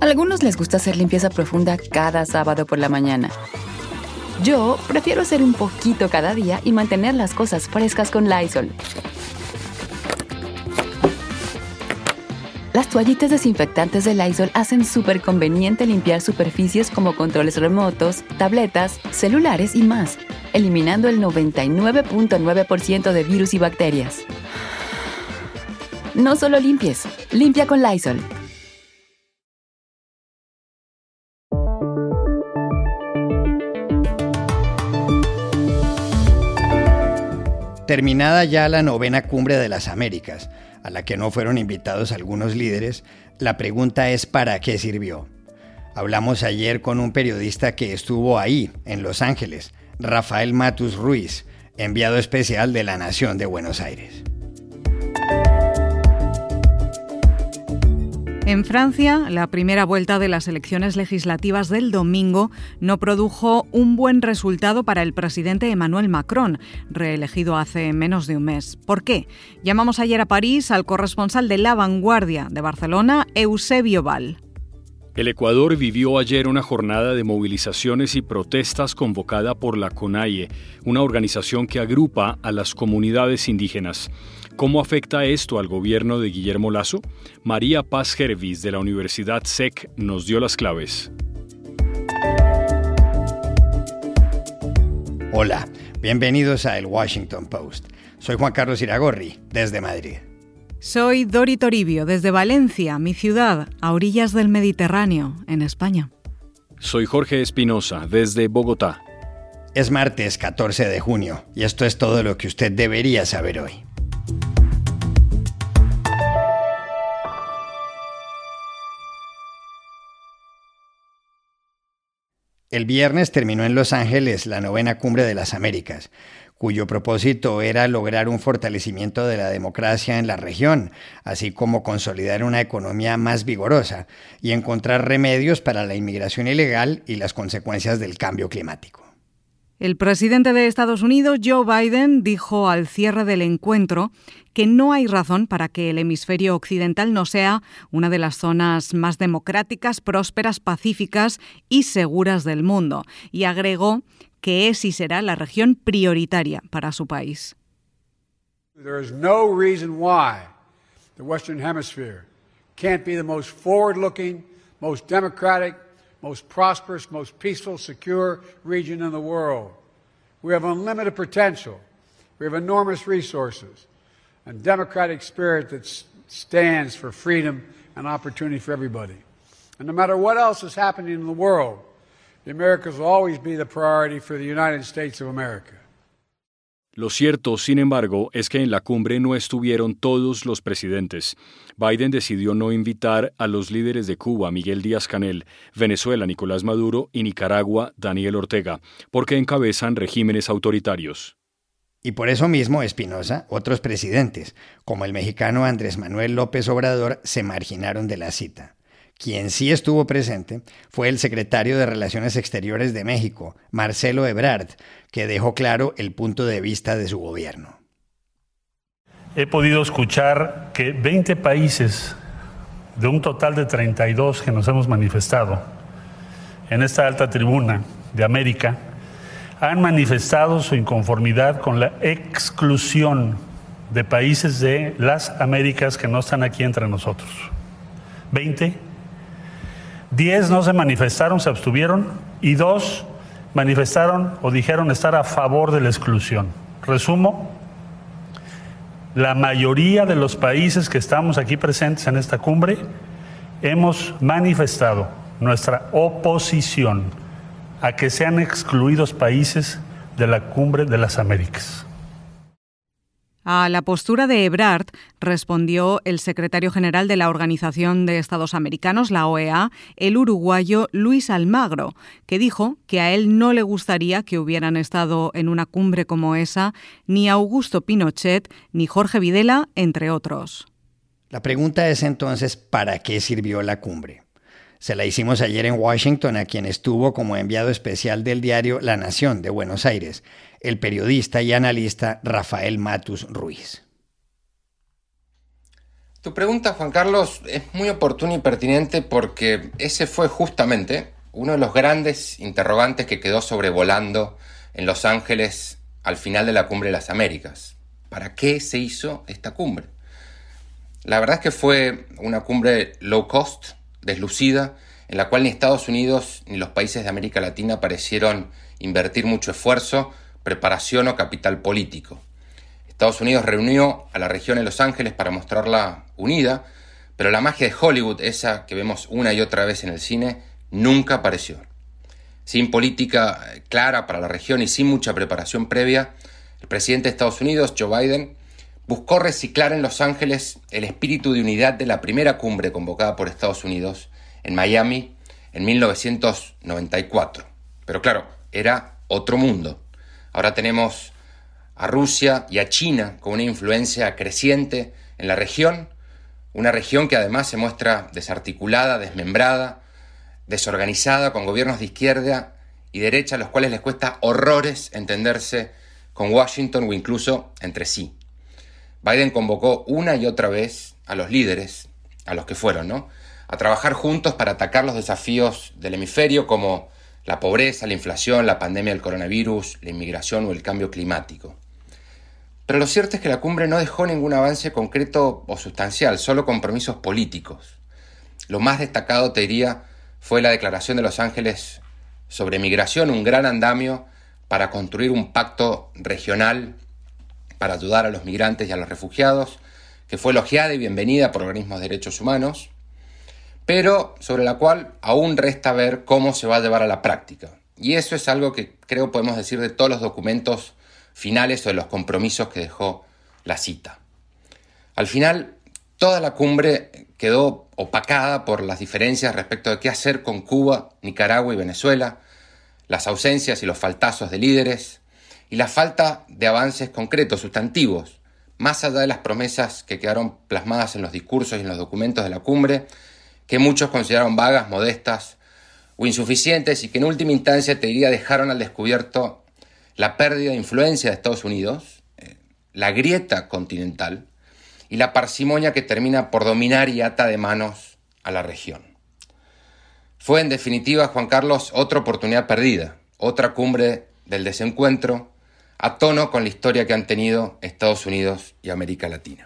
A algunos les gusta hacer limpieza profunda cada sábado por la mañana. Yo prefiero hacer un poquito cada día y mantener las cosas frescas con Lysol. Las toallitas desinfectantes de Lysol hacen súper conveniente limpiar superficies como controles remotos, tabletas, celulares y más, eliminando el 99.9% de virus y bacterias. No solo limpies, limpia con Lysol. Terminada ya la 9ª Cumbre de las Américas, a la que no fueron invitados algunos líderes, la pregunta es ¿para qué sirvió? Hablamos ayer con un periodista que estuvo ahí, en Los Ángeles, Rafael Matus Ruiz, enviado especial de La Nación de Buenos Aires. En Francia, la primera vuelta de las elecciones legislativas del domingo no produjo un buen resultado para el presidente Emmanuel Macron, reelegido hace menos de un mes. ¿Por qué? Llamamos ayer a París al corresponsal de La Vanguardia de Barcelona, Eusebio Val. El Ecuador vivió ayer una jornada de movilizaciones y protestas convocada por la CONAIE, una organización que agrupa a las comunidades indígenas. ¿Cómo afecta esto al gobierno de Guillermo Lasso? María Paz Gervis, de la Universidad SEC, nos dio las claves. Hola, bienvenidos a El Washington Post. Soy Juan Carlos Iragorri, desde Madrid. Soy Dori Toribio, desde Valencia, mi ciudad, a orillas del Mediterráneo, en España. Soy Jorge Espinosa, desde Bogotá. Es martes 14 de junio y esto es todo lo que usted debería saber hoy. El viernes terminó en Los Ángeles la 9ª Cumbre de las Américas, cuyo propósito era lograr un fortalecimiento de la democracia en la región, así como consolidar una economía más vigorosa y encontrar remedios para la inmigración ilegal y las consecuencias del cambio climático. El presidente de Estados Unidos, Joe Biden, dijo al cierre del encuentro que no hay razón para que el hemisferio occidental no sea una de las zonas más democráticas, prósperas, pacíficas y seguras del mundo, y agregó que es y será la región prioritaria para su país. There is no reason why the Western Hemisphere can't be the most forward-looking, most democratic, most prosperous, most peaceful, secure region in the world. We have unlimited potential. We have enormous resources and democratic spirit that stands for freedom and opportunity for everybody. And no matter what else is happening in the world, the Americas will always be the priority for the United States of America. Lo cierto, sin embargo, es que en la cumbre no estuvieron todos los presidentes. Biden decidió no invitar a los líderes de Cuba, Miguel Díaz-Canel, Venezuela, Nicolás Maduro, y Nicaragua, Daniel Ortega, porque encabezan regímenes autoritarios. Y por eso mismo, Espinosa, otros presidentes, como el mexicano Andrés Manuel López Obrador, se marginaron de la cita. Quien sí estuvo presente fue el secretario de Relaciones Exteriores de México, Marcelo Ebrard, que dejó claro el punto de vista de su gobierno. He podido escuchar que 20 países de un total de 32 que nos hemos manifestado en esta alta tribuna de América han manifestado su inconformidad con la exclusión de países de las Américas que no están aquí entre nosotros. 20. 10 no se manifestaron, se abstuvieron, y 2 manifestaron o dijeron estar a favor de la exclusión. Resumo, la mayoría de los países que estamos aquí presentes en esta cumbre hemos manifestado nuestra oposición a que sean excluidos países de la Cumbre de las Américas. A la postura de Ebrard respondió el secretario general de la Organización de Estados Americanos, la OEA, el uruguayo Luis Almagro, que dijo que a él no le gustaría que hubieran estado en una cumbre como esa ni Augusto Pinochet ni Jorge Videla, entre otros. La pregunta es entonces, ¿para qué sirvió la cumbre? Se la hicimos ayer en Washington a quien estuvo como enviado especial del diario La Nación de Buenos Aires, el periodista y analista Rafael Matus Ruiz. Tu pregunta, Juan Carlos, es muy oportuna y pertinente porque ese fue justamente uno de los grandes interrogantes que quedó sobrevolando en Los Ángeles al final de la Cumbre de las Américas. ¿Para qué se hizo esta cumbre? La verdad es que fue una cumbre low cost, deslucida, en la cual ni Estados Unidos ni los países de América Latina parecieron invertir mucho esfuerzo, preparación o capital político. Estados Unidos reunió a la región en Los Ángeles para mostrarla unida, pero la magia de Hollywood, esa que vemos una y otra vez en el cine, nunca apareció. Sin política clara para la región y sin mucha preparación previa, el presidente de Estados Unidos, Joe Biden, buscó reciclar en Los Ángeles el espíritu de unidad de la primera cumbre convocada por Estados Unidos en Miami en 1994. Pero claro, era otro mundo. Ahora tenemos a Rusia y a China con una influencia creciente en la región, una región que además se muestra desarticulada, desmembrada, desorganizada, con gobiernos de izquierda y derecha a los cuales les cuesta horrores entenderse con Washington o incluso entre sí. Biden convocó una y otra vez a los líderes, a los que fueron, a trabajar juntos para atacar los desafíos del hemisferio como la pobreza, la inflación, la pandemia del coronavirus, la inmigración o el cambio climático. Pero lo cierto es que la cumbre no dejó ningún avance concreto o sustancial, solo compromisos políticos. Lo más destacado, te diría, fue la declaración de Los Ángeles sobre migración, un gran andamio para construir un pacto regional para ayudar a los migrantes y a los refugiados, que fue elogiada y bienvenida por organismos de derechos humanos, pero sobre la cual aún resta ver cómo se va a llevar a la práctica. Y eso es algo que creo podemos decir de todos los documentos finales o de los compromisos que dejó la cita. Al final, toda la cumbre quedó opacada por las diferencias respecto de qué hacer con Cuba, Nicaragua y Venezuela, las ausencias y los faltazos de líderes y la falta de avances concretos, sustantivos, más allá de las promesas que quedaron plasmadas en los discursos y en los documentos de la cumbre, que muchos consideraron vagas, modestas o insuficientes y que en última instancia, te diría, dejaron al descubierto la pérdida de influencia de Estados Unidos, la grieta continental y la parsimonia que termina por dominar y ata de manos a la región. Fue, en definitiva, Juan Carlos, otra oportunidad perdida, otra cumbre del desencuentro, a tono con la historia que han tenido Estados Unidos y América Latina.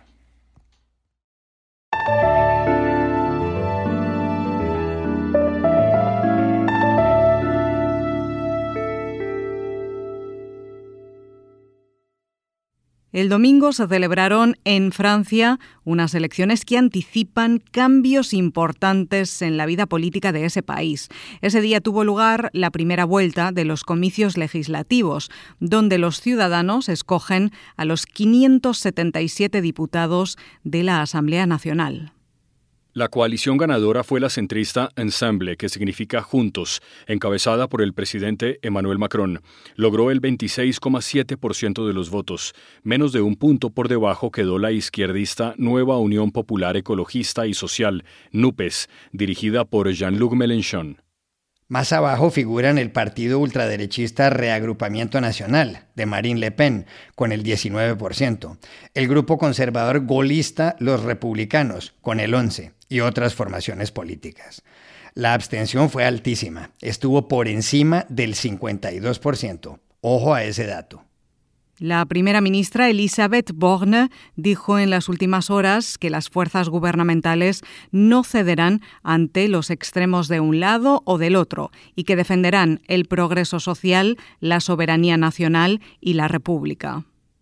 El domingo se celebraron en Francia unas elecciones que anticipan cambios importantes en la vida política de ese país. Ese día tuvo lugar la primera vuelta de los comicios legislativos, donde los ciudadanos escogen a los 577 diputados de la Asamblea Nacional. La coalición ganadora fue la centrista Ensemble, que significa Juntos, encabezada por el presidente Emmanuel Macron. Logró el 26,7% de los votos. Menos de un punto por debajo quedó la izquierdista Nueva Unión Popular Ecologista y Social, NUPES, dirigida por Jean-Luc Mélenchon. Más abajo figuran el partido ultraderechista Reagrupamiento Nacional, de Marine Le Pen, con el 19%, el grupo conservador golista Los Republicanos, con el 11%, y otras formaciones políticas. La abstención fue altísima, estuvo por encima del 52%. Ojo a ese dato. La primera ministra Elisabeth Borne dijo en las últimas horas que las fuerzas gubernamentales no cederán ante los extremos de un lado o del otro y que defenderán el progreso social, la soberanía nacional y la república.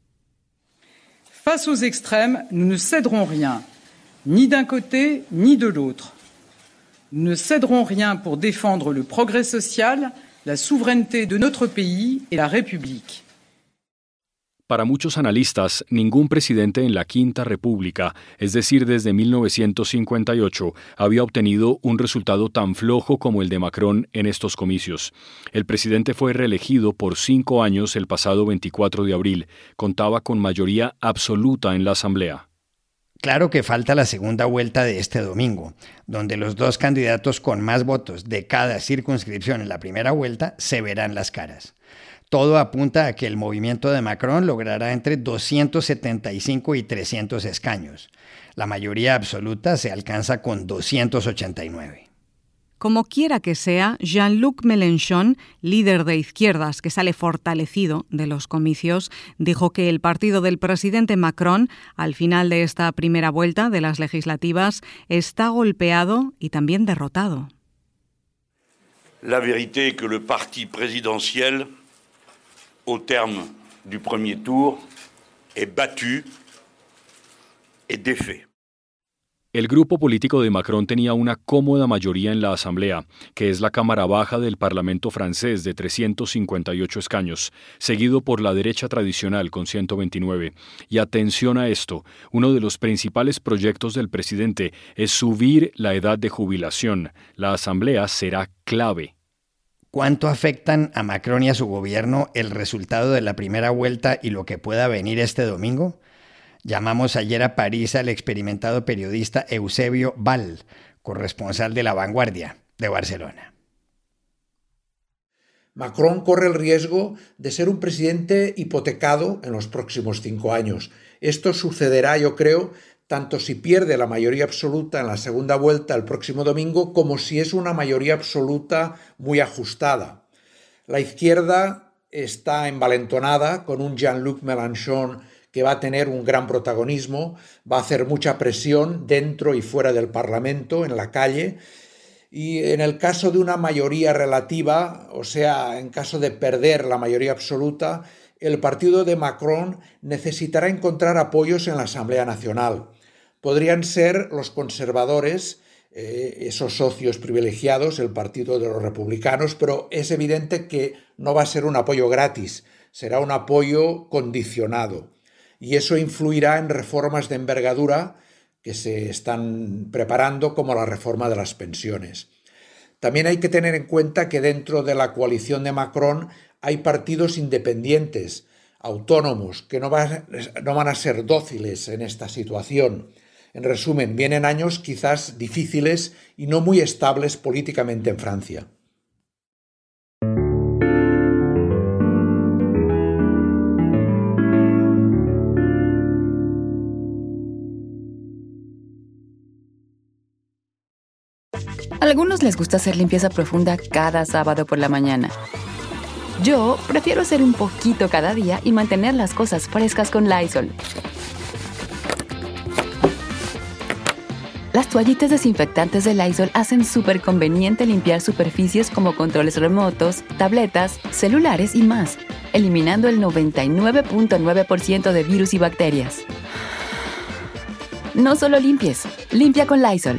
Face aux extrêmes, nous ne céderons rien, ni d'un côté ni de l'autre. Nous ne céderons rien pour défendre le progrès social, la souveraineté de notre pays et la République. Para muchos analistas, ningún presidente en la Quinta República, es decir, desde 1958, había obtenido un resultado tan flojo como el de Macron en estos comicios. El presidente fue reelegido por 5 años el pasado 24 de abril. Contaba con mayoría absoluta en la Asamblea. Claro que falta la segunda vuelta de este domingo, donde los dos candidatos con más votos de cada circunscripción en la primera vuelta se verán las caras. todo apunta a que el movimiento de Macron logrará entre 275 y 300 escaños. La mayoría absoluta se alcanza con 289. Como quiera que sea, Jean-Luc Mélenchon, líder de izquierdas que sale fortalecido de los comicios, dijo que el partido del presidente Macron, al final de esta primera vuelta de las legislativas, está golpeado y también derrotado. La vérité est que le parti présidentiel, au terme du premier tour, est battu et défait. El grupo político de Macron tenía una cómoda mayoría en la Asamblea, que es la cámara baja del Parlamento francés de 358 escaños, seguido por la derecha tradicional con 129. Y atención a esto, uno de los principales proyectos del presidente es subir la edad de jubilación. La Asamblea será clave. ¿Cuánto afectan a Macron y a su gobierno el resultado de la primera vuelta y lo que pueda venir este domingo? Llamamos ayer a París al experimentado periodista Eusebio Val, corresponsal de La Vanguardia, de Barcelona. Macron corre el riesgo de ser un presidente hipotecado en los próximos 5 años. Esto sucederá, yo creo, tanto si pierde la mayoría absoluta en la segunda vuelta el próximo domingo, como si es una mayoría absoluta muy ajustada. La izquierda está envalentonada con un Jean-Luc Mélenchon que va a tener un gran protagonismo, va a hacer mucha presión dentro y fuera del Parlamento, en la calle, y en el caso de una mayoría relativa, o sea, en caso de perder la mayoría absoluta, el partido de Macron necesitará encontrar apoyos en la Asamblea Nacional. Podrían ser los conservadores, esos socios privilegiados, el partido de los republicanos, pero es evidente que no va a ser un apoyo gratis, será un apoyo condicionado. Y eso influirá en reformas de envergadura que se están preparando, como la reforma de las pensiones. También hay que tener en cuenta que dentro de la coalición de Macron hay partidos independientes, autónomos, que no van a ser dóciles en esta situación. En resumen, vienen años quizás difíciles y no muy estables políticamente en Francia. A algunos les gusta hacer limpieza profunda cada sábado por la mañana. Yo prefiero hacer un poquito cada día y mantener las cosas frescas con Lysol. Las toallitas desinfectantes de Lysol hacen súper conveniente limpiar superficies como controles remotos, tabletas, celulares y más, eliminando el 99.9% de virus y bacterias. No solo limpies, limpia con Lysol.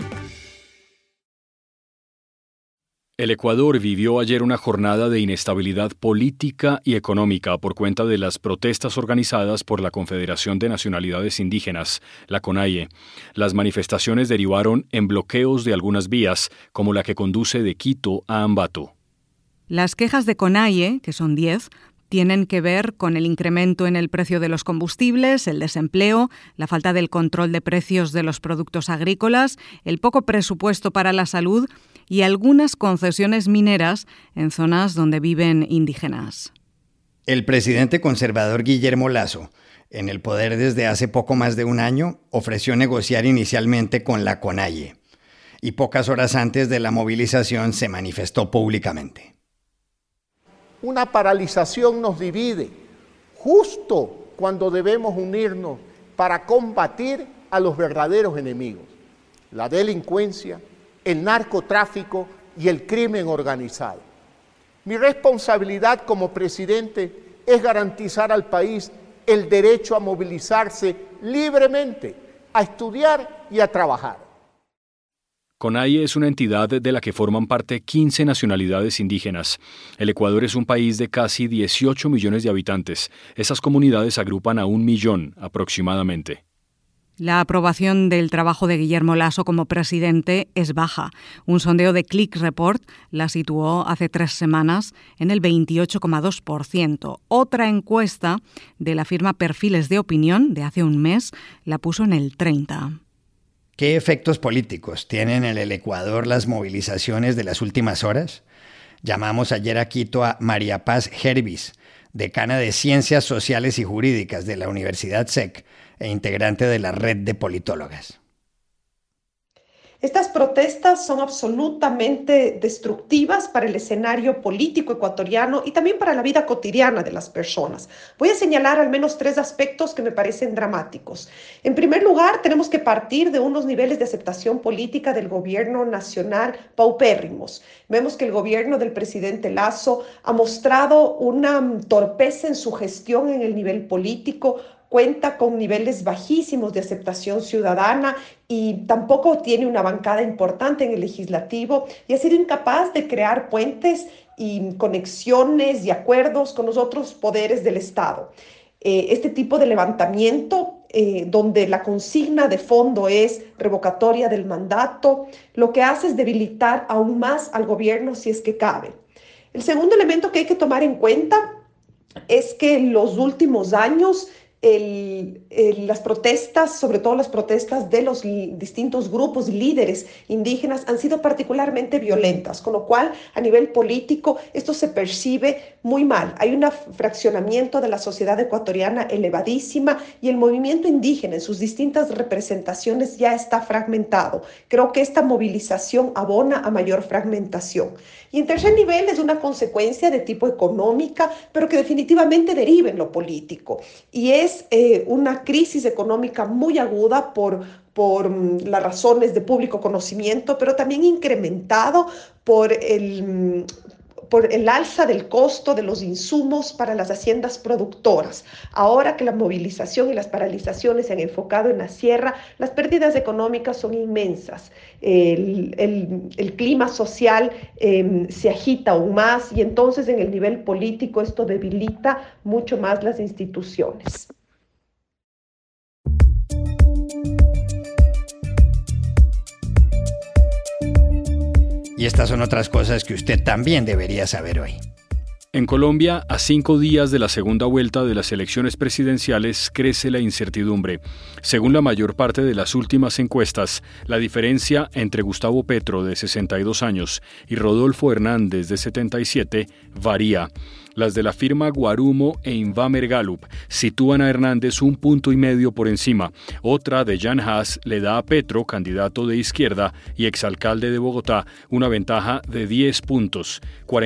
El Ecuador vivió ayer una jornada de inestabilidad política y económica por cuenta de las protestas organizadas por la Confederación de Nacionalidades Indígenas, la CONAIE. Las manifestaciones derivaron en bloqueos de algunas vías, como la que conduce de Quito a Ambato. Las quejas de CONAIE, que son 10, tienen que ver con el incremento en el precio de los combustibles, el desempleo, la falta del control de precios de los productos agrícolas, el poco presupuesto para la salud y algunas concesiones mineras en zonas donde viven indígenas. El presidente conservador Guillermo Lasso, en el poder desde hace poco más de un año, ofreció negociar inicialmente con la CONAIE y pocas horas antes de la movilización se manifestó públicamente. Una paralización nos divide, justo cuando debemos unirnos para combatir a los verdaderos enemigos, la delincuencia, el narcotráfico y el crimen organizado. Mi responsabilidad como presidente es garantizar al país el derecho a movilizarse libremente, a estudiar y a trabajar. CONAIE es una entidad de la que forman parte 15 nacionalidades indígenas. El Ecuador es un país de casi 18 millones de habitantes. Esas comunidades agrupan a 1 millón aproximadamente. La aprobación del trabajo de Guillermo Lasso como presidente es baja. Un sondeo de Click Report la situó hace 3 semanas en el 28,2%. Otra encuesta de la firma Perfiles de Opinión de hace un mes la puso en el 30%. ¿Qué efectos políticos tienen en el Ecuador las movilizaciones de las últimas horas? Llamamos ayer a Quito a María Paz Hervis, decana de Ciencias Sociales y Jurídicas de la Universidad SEC e integrante de la Red de Politólogas. Estas protestas son absolutamente destructivas para el escenario político ecuatoriano y también para la vida cotidiana de las personas. Voy a señalar al menos 3 aspectos que me parecen dramáticos. En primer lugar, tenemos que partir de unos niveles de aceptación política del gobierno nacional paupérrimos. Vemos que el gobierno del presidente Lasso ha mostrado una torpeza en su gestión en el nivel político, cuenta con niveles bajísimos de aceptación ciudadana y tampoco tiene una bancada importante en el legislativo y ha sido incapaz de crear puentes y conexiones y acuerdos con los otros poderes del Estado. Este tipo de levantamiento, donde la consigna de fondo es revocatoria del mandato, lo que hace es debilitar aún más al gobierno si es que cabe. El segundo elemento que hay que tomar en cuenta es que en los últimos años las protestas, sobre todo las protestas de los distintos grupos líderes indígenas, han sido particularmente violentas, con lo cual a nivel político esto se percibe muy mal. Hay un fraccionamiento de la sociedad ecuatoriana elevadísima y el movimiento indígena en sus distintas representaciones ya está fragmentado. Creo que esta movilización abona a mayor fragmentación. Y en tercer nivel es una consecuencia de tipo económica, pero que definitivamente deriva en lo político. Y es una crisis económica muy aguda por las razones de público conocimiento, pero también incrementado por el alza del costo de los insumos para las haciendas productoras. Ahora que la movilización y las paralizaciones se han enfocado en la sierra, las pérdidas económicas son inmensas. El clima social se agita aún más y entonces en el nivel político esto debilita mucho más las instituciones. Y estas son otras cosas que usted también debería saber hoy. En Colombia, a 5 días de la segunda vuelta de las elecciones presidenciales, crece la incertidumbre. Según la mayor parte de las últimas encuestas, la diferencia entre Gustavo Petro, de 62 años, y Rodolfo Hernández, de 77, varía. Las de la firma Guarumo e Invamer Gallup sitúan a Hernández 1,5 puntos por encima. Otra de Jan Haas le da a Petro, candidato de izquierda y exalcalde de Bogotá, una ventaja de 10 puntos,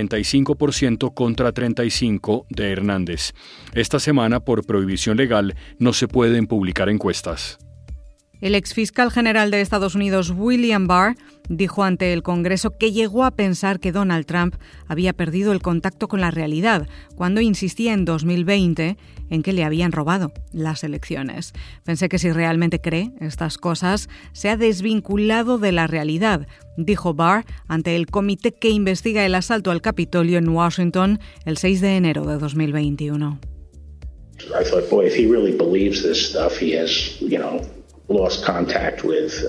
45% contra 35% de Hernández. Esta semana, por prohibición legal, no se pueden publicar encuestas. El exfiscal general de Estados Unidos, William Barr, dijo ante el Congreso que llegó a pensar que Donald Trump había perdido el contacto con la realidad cuando insistía en 2020 en que le habían robado las elecciones. Pensé que si realmente cree estas cosas, se ha desvinculado de la realidad, dijo Barr ante el comité que investiga el asalto al Capitolio en Washington el 6 de enero de 2021. I thought, boy, if he really believes this stuff, he has, lost contact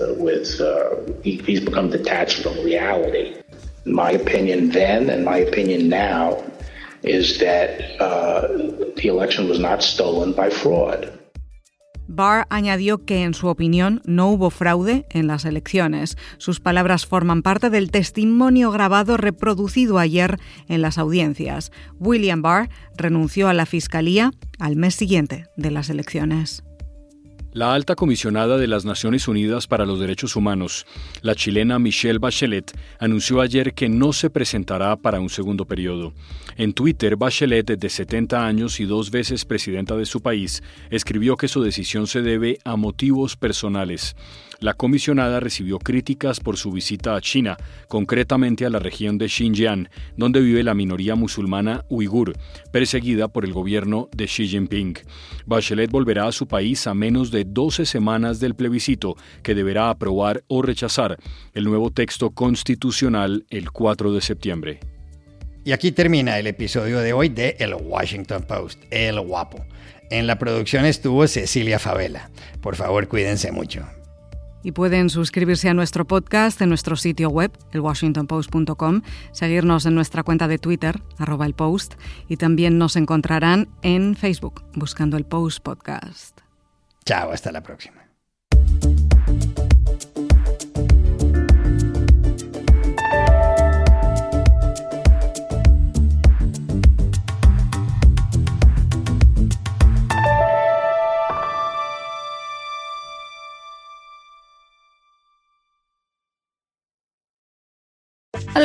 he's become detached from reality. My opinion then and my opinion now is that the election was not stolen by fraud. Barr añadió que, en su opinión, no hubo fraude en las elecciones. Sus palabras forman parte del testimonio grabado reproducido ayer en las audiencias. William Barr renunció a la Fiscalía al mes siguiente de las elecciones. La alta comisionada de las Naciones Unidas para los Derechos Humanos, la chilena Michelle Bachelet, anunció ayer que no se presentará para un segundo periodo. En Twitter, Bachelet, de 70 años y 2 veces presidenta de su país, escribió que su decisión se debe a motivos personales. La comisionada recibió críticas por su visita a China, concretamente a la región de Xinjiang, donde vive la minoría musulmana uigur, perseguida por el gobierno de Xi Jinping. Bachelet volverá a su país a menos de 12 semanas del plebiscito, que deberá aprobar o rechazar el nuevo texto constitucional el 4 de septiembre. Y aquí termina el episodio de hoy de El Washington Post, El Guapo. En la producción estuvo Cecilia Favela. Por favor, cuídense mucho. Y pueden suscribirse a nuestro podcast en nuestro sitio web, elwashingtonpost.com, seguirnos en nuestra cuenta de Twitter, @elpost, y también nos encontrarán en Facebook, buscando El Post Podcast. Chao, hasta la próxima.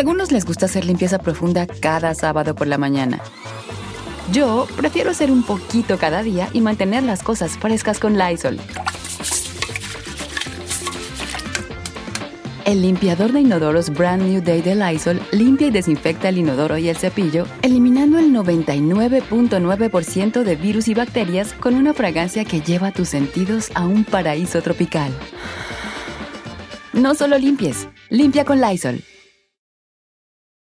Algunos les gusta hacer limpieza profunda cada sábado por la mañana. Yo prefiero hacer un poquito cada día y mantener las cosas frescas con Lysol. El limpiador de inodoros Brand New Day de Lysol limpia y desinfecta el inodoro y el cepillo, eliminando el 99.9% de virus y bacterias con una fragancia que lleva tus sentidos a un paraíso tropical. No solo limpies, limpia con Lysol.